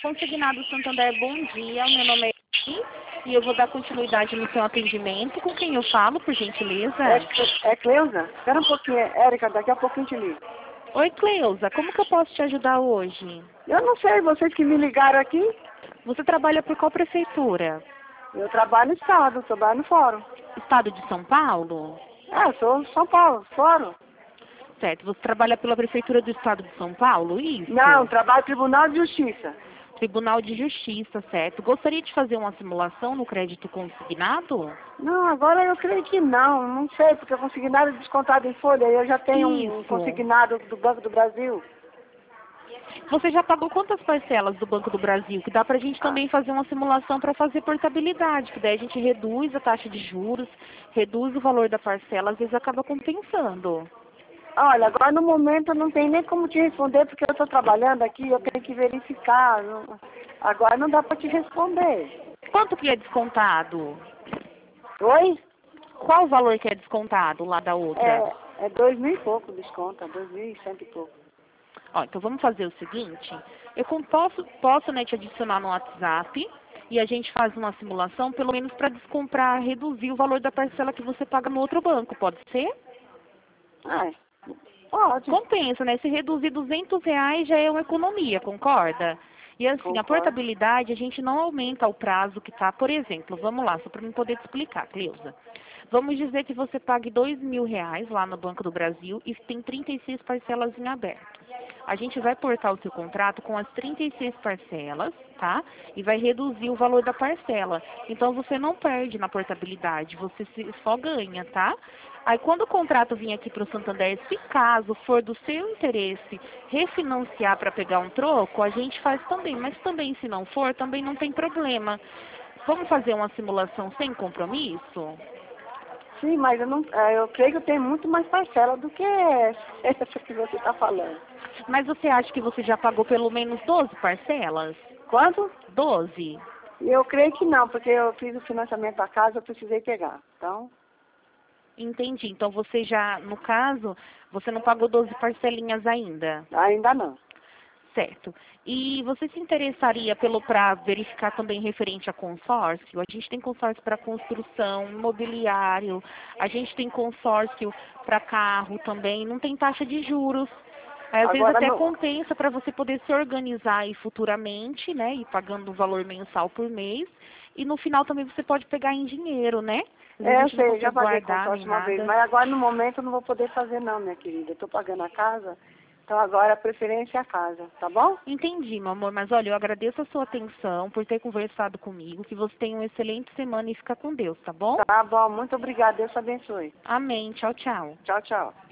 Consignado Santander, bom dia. Meu nome é Eli e eu vou dar continuidade no seu atendimento. Com quem eu falo, por gentileza? É Cleusa? Espera um pouquinho, Érica, daqui a pouquinho te ligo. Oi, Cleusa. Como que eu posso te ajudar hoje? Eu não sei, vocês que me ligaram aqui, Você trabalha por qual prefeitura? eu trabalho no Estado, trabalho no Fórum. Estado de São Paulo? Eu sou São Paulo, Fórum. Certo. Você trabalha pela prefeitura do Estado de São Paulo? Isso? Não, trabalho no Tribunal de Justiça. Tribunal de Justiça, certo. Gostaria de fazer uma simulação no crédito consignado? Não, agora eu creio que não sei, porque o consignado é descontado em folha, eu já tenho um Isso. consignado do Banco do Brasil. Você já pagou quantas parcelas do Banco do Brasil? Que dá pra gente também fazer uma simulação para fazer portabilidade, que daí a gente reduz a taxa de juros, reduz o valor da parcela, às vezes acaba compensando. Olha, agora no momento eu não tenho nem como te responder, porque eu estou trabalhando aqui, eu tenho que verificar. Agora não dá para te responder. Quanto que é descontado? Oi? Qual o valor que é descontado lá da outra? É 2.000 e pouco desconto, 2.100 e pouco. Ó, então vamos fazer o seguinte, posso né, te adicionar no WhatsApp e a gente faz uma simulação, pelo menos para descomprar, reduzir o valor da parcela que você paga no outro banco, pode ser? Pode. Compensa, né? Se reduzir R$ 200 já é uma economia, concorda? E assim, a Concordo. portabilidade, a gente não aumenta o prazo que tá. Por exemplo, vamos lá, só para mim poder te explicar, Cleusa. Vamos dizer que você pague R$ 2.000 lá no Banco do Brasil e tem 36 parcelas em aberto. A gente vai portar o seu contrato com as 36 parcelas, tá? E vai reduzir o valor da parcela. Então você não perde na portabilidade, você só ganha, tá? Aí quando o contrato vir aqui para o Santander, se caso for do seu interesse refinanciar para pegar um troco, a gente faz também. Mas também se não for, também não tem problema. Vamos fazer uma simulação sem compromisso? Sim, mas eu creio que eu tenho muito mais parcela do que essa que você está falando. Mas você acha que você já pagou pelo menos 12 parcelas? Quanto? 12? Eu creio que não, porque eu fiz o financiamento da casa, eu precisei pegar. Então, Entendi. Então você já, no caso, você não pagou 12 parcelinhas ainda? ainda não. Certo. E você se interessaria para verificar também referente a consórcio? A gente tem consórcio para construção, imobiliário, a gente tem consórcio para carro também, não tem taxa de juros. Às vezes Agora até não. compensa para você poder se organizar aí futuramente, né? E pagando um valor mensal por mês. E no final também você pode pegar em dinheiro, né? Às vezes a Eu gente não sei, já consegue paguei guardar nem consórcio uma vez, nada. mas agora no momento eu não vou poder fazer não, minha querida. Eu estou pagando a casa, então agora a preferência é a casa, tá bom? Entendi, meu amor, mas olha, eu agradeço a sua atenção por ter conversado comigo, que você tenha uma excelente semana e fica com Deus, tá bom? Tá bom, muito obrigada, Deus te abençoe. Amém, tchau, tchau. Tchau, tchau.